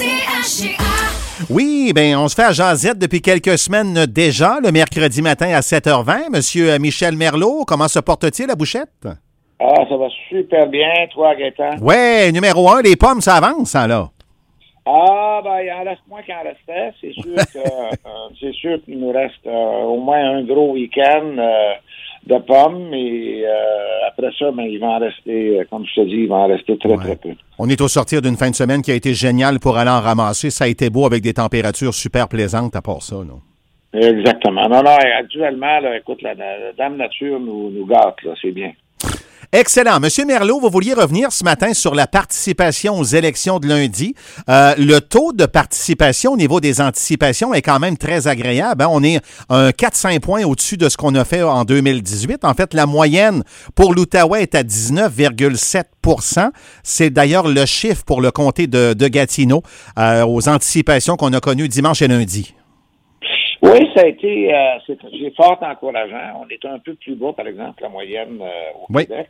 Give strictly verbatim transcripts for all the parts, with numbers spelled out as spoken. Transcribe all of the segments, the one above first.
Oui, bien, on se fait à Jazette depuis quelques semaines déjà, le mercredi matin à sept heures vingt. Monsieur Michel Merlot, comment se porte-t-il à Bouchette? Ah, ça va super bien, toi, Gaëtan? Ouais, numéro un, les pommes, ça avance, ça, là. Ah, ben, il en reste moins qu'il en restait. C'est sûr que, euh, c'est sûr qu'il nous reste euh, au moins un gros week-end euh, de pommes. Et euh, après ça, ben, il va en rester, euh, comme je te dis, il va en rester très, Ouais. très peu. On est au sortir d'une fin de semaine qui a été géniale pour aller en ramasser. Ça a été beau avec des températures super plaisantes à part ça, là. Exactement. Non, non, actuellement, là, écoute, la, la Dame Nature nous, nous gâte, là, c'est bien. Excellent. Monsieur Merlot, vous vouliez revenir ce matin sur la participation aux élections de lundi. Euh, le taux de participation au niveau des anticipations est quand même très agréable, hein? On est un quatre à cinq points au-dessus de ce qu'on a fait en deux mille dix-huit. En fait, la moyenne pour l'Outaouais est à dix-neuf virgule sept pour cent. C'est d'ailleurs le chiffre pour le comté de, de Gatineau euh, aux anticipations qu'on a connues dimanche et lundi. Oui, ça a été euh, c'est, c'est fort encourageant. On est un peu plus bas, par exemple, la moyenne euh, au Oui. Québec.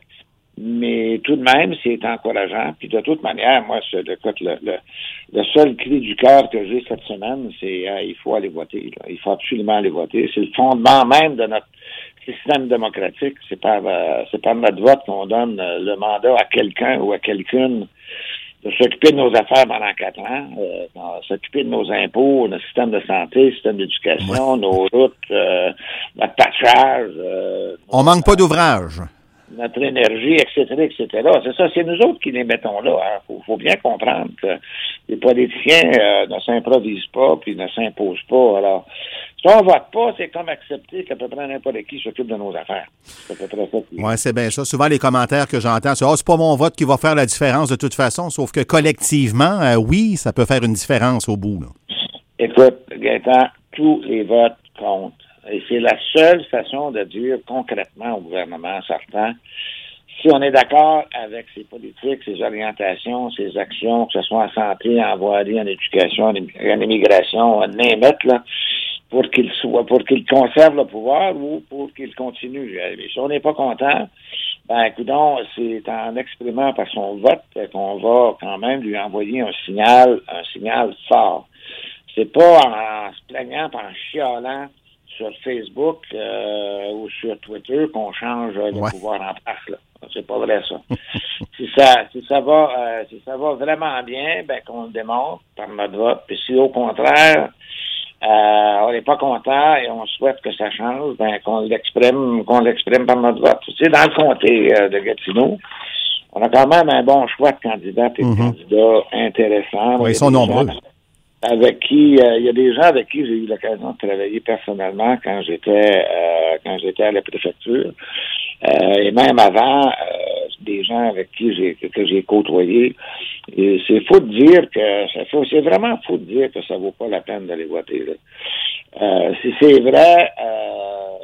Mais tout de même, c'est encourageant. Puis de toute manière, moi, c'est, écoute, le, le, le seul cri du cœur que j'ai cette semaine, c'est euh, il faut aller voter. Là. Il faut absolument aller voter. C'est le fondement même de notre système démocratique. C'est par, euh, c'est par notre vote qu'on donne euh, le mandat à quelqu'un ou à quelqu'une de s'occuper de nos affaires pendant quatre ans, euh, de s'occuper de nos impôts, notre système de santé, système d'éducation, ouais. nos routes, euh, notre pâturage. Euh, On manque pas d'ouvrage. Notre énergie, et cetera, et cetera. C'est ça, c'est nous autres qui les mettons là. Il hein. faut, faut bien comprendre que les politiciens euh, ne s'improvisent pas puis ne s'imposent pas. Alors, si on vote pas, c'est comme accepter qu'à peu près n'importe qui s'occupe de nos affaires. C'est à peu près ça. Oui, c'est bien ça. Souvent, les commentaires que j'entends, c'est « Ah, oh, c'est pas mon vote qui va faire la différence de toute façon », sauf que collectivement, euh, oui, ça peut faire une différence au bout. Là. Écoute, Gaëtan, tous les votes comptent. Et c'est la seule façon de dire concrètement au gouvernement sortant si on est d'accord avec ses politiques, ses orientations, ses actions, que ce soit en santé, en voirie, en éducation, en immigration, en name-it, là, pour qu'il soit, pour qu'il conserve le pouvoir ou pour qu'il continue. Et si on n'est pas content, ben, écoutons, c'est en exprimant par son vote qu'on va quand même lui envoyer un signal, un signal fort. C'est pas en, en se plaignant, en chialant sur Facebook euh, ou sur Twitter qu'on change le ouais. pouvoir en place, là. C'est pas vrai, ça. si ça si ça va euh, si ça va vraiment bien, ben qu'on le démontre par notre vote. Puis si au contraire euh, on n'est pas content et on souhaite que ça change, ben qu'on l'exprime, qu'on l'exprime par notre vote. Tu sais, dans le comté euh, de Gatineau, on a quand même un bon choix de candidats et de mm-hmm. candidats intéressants. Oui, ils sont nombreux. Avec qui euh, il y a des gens avec qui j'ai eu l'occasion de travailler personnellement quand j'étais euh, quand j'étais à la préfecture euh, et même avant euh, des gens avec qui j'ai que j'ai côtoyé. Et c'est faux de dire que ça fait, c'est vraiment faux de dire que ça vaut pas la peine d'aller voter là. Euh, si c'est vrai, euh,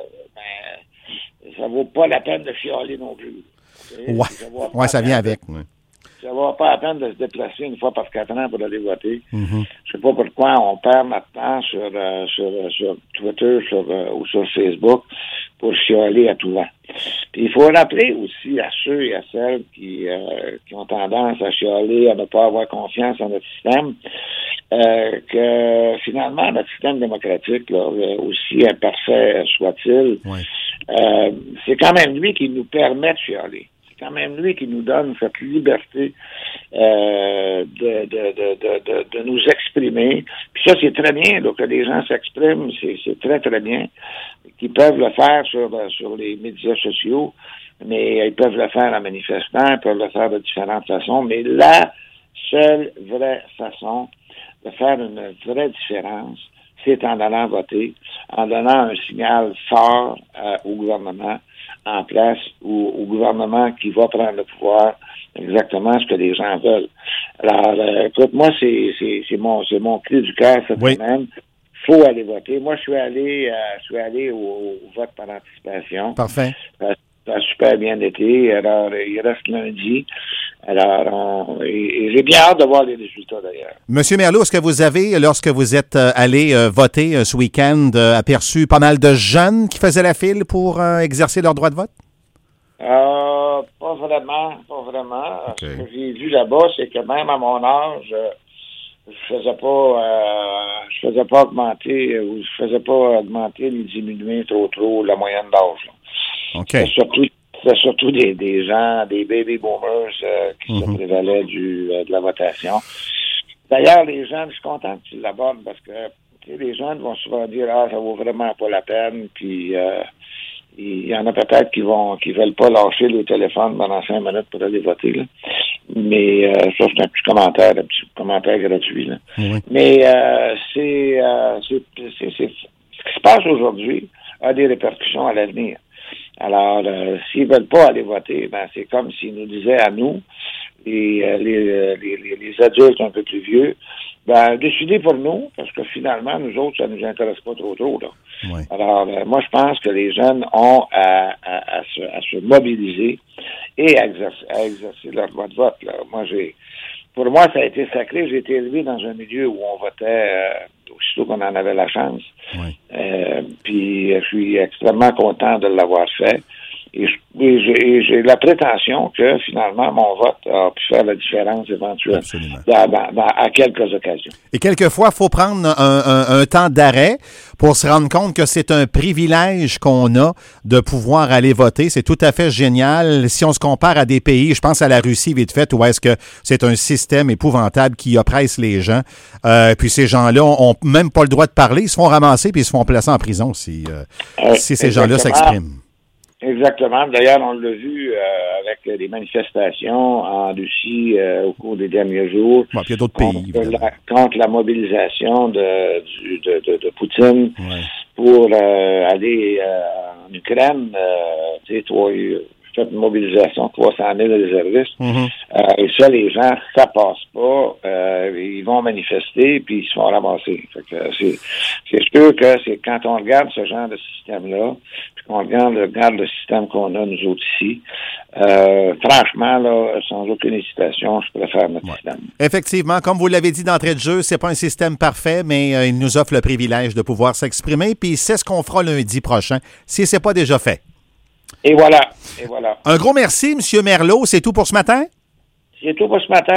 ben ça vaut pas la peine de chialer non plus. Ouais, ça, ouais, ça vient avec. Ouais. Ça vaut pas la peine de se déplacer une fois par quatre ans pour aller voter. Mm-hmm. Je sais pas pourquoi on perd notre temps sur, euh, sur, sur Twitter sur, euh, ou sur Facebook pour chialer à tout vent. Puis il faut rappeler aussi à ceux et à celles qui, euh, qui ont tendance à chialer, à ne pas avoir confiance en notre système, euh, que finalement notre système démocratique, là, aussi imparfait soit-il, ouais. euh, c'est quand même lui qui nous permet de chialer. C'est quand même lui qui nous donne cette liberté euh, de, de, de, de, de, de nous exprimer. Puis ça, c'est très bien. Donc, que les gens s'expriment, c'est, c'est très, très bien. Qu'ils peuvent le faire sur, sur les médias sociaux, mais ils peuvent le faire en manifestant, ils peuvent le faire de différentes façons. Mais la seule vraie façon de faire une vraie différence, c'est en allant voter, en donnant un signal fort euh, au gouvernement en place ou au gouvernement qui va prendre le pouvoir exactement ce que les gens veulent. Alors, euh, écoute, moi, c'est, c'est, c'est mon c'est mon cri du cœur cette oui. semaine. Faut aller voter. Moi, je suis allé euh, je suis allé au, au vote par anticipation. Parfait. Euh, ça a super bien été. Alors, il reste lundi. Alors, on, et, et j'ai bien hâte de voir les résultats, d'ailleurs. Monsieur Merlot, est-ce que vous avez, lorsque vous êtes euh, allé euh, voter euh, ce week-end, euh, aperçu pas mal de jeunes qui faisaient la file pour euh, exercer leur droit de vote? Euh, pas vraiment, pas vraiment. Okay. Ce que j'ai vu là-bas, c'est que même à mon âge, je faisais pas euh, je faisais pas augmenter ou je faisais pas augmenter ni diminuer trop trop la moyenne d'âge. Là. OK. C'est surtout c'est surtout des, des gens, des baby boomers euh, qui mm-hmm. se prévalaient du euh, de la votation. D'ailleurs, les jeunes, je suis content que tu l'abordes parce que tu sais, les jeunes vont souvent dire ah, ça vaut vraiment pas la peine, puis euh, il y en a peut-être qui vont qui veulent pas lâcher le téléphone pendant cinq minutes pour aller voter. Là. Mais euh, ça, c'est un petit commentaire, un petit commentaire gratuit. Là. Oui. Mais euh, c'est, euh, c'est, c'est, c'est ce qui se passe aujourd'hui a des répercussions à l'avenir. Alors, euh, s'ils veulent pas aller voter, ben c'est comme s'ils nous disaient à nous, les, les, les, les, les adultes un peu plus vieux, ben décidez pour nous, parce que finalement, nous autres, ça nous intéresse pas trop trop. Là. Oui. Alors, euh, moi, je pense que les jeunes ont à, à, à, se, à se mobiliser et à exercer, à exercer leur droit de vote. Là. Moi, j'ai, pour moi, ça a été sacré. J'ai été élevé dans un milieu où on votait euh, aussitôt qu'on en avait la chance. Oui. Euh, puis, je suis extrêmement content de l'avoir fait. Et, je, et, j'ai, et j'ai la prétention que, finalement, mon vote a pu faire la différence éventuelle dans, dans, dans, à quelques occasions. Et quelquefois, il faut prendre un, un, un temps d'arrêt pour se rendre compte que c'est un privilège qu'on a de pouvoir aller voter. C'est tout à fait génial. Si on se compare à des pays, je pense à la Russie, vite fait, où est-ce que c'est un système épouvantable qui oppresse les gens. Euh, puis ces gens-là ont même pas le droit de parler. Ils se font ramasser puis ils se font placer en prison si, euh, euh, si ces gens-là s'expriment. Exactement. D'ailleurs, on l'a vu euh, avec des manifestations en Russie euh, au cours des derniers jours. Bon, il y a d'autres pays. Contre la, contre la mobilisation de, du, de, de, de Poutine ouais. pour euh, aller euh, en Ukraine. Euh, tu sais, toi, fait une mobilisation de trois cent mille réservistes. Mm-hmm. Euh, et ça, les gens, ça passe pas. Euh, ils vont manifester, puis ils se font ramasser. Fait que c'est, c'est sûr que c'est quand on regarde ce genre de système-là, puis qu'on regarde, regarde le système qu'on a, nous autres ici, euh, franchement, là, sans aucune hésitation, je préfère notre ouais. système. Effectivement, comme vous l'avez dit d'entrée de jeu, c'est pas un système parfait, mais euh, il nous offre le privilège de pouvoir s'exprimer, puis c'est ce qu'on fera lundi prochain, si c'est pas déjà fait. Et voilà, et voilà. Un gros merci, M. Merleau. C'est tout pour ce matin? C'est tout pour ce matin.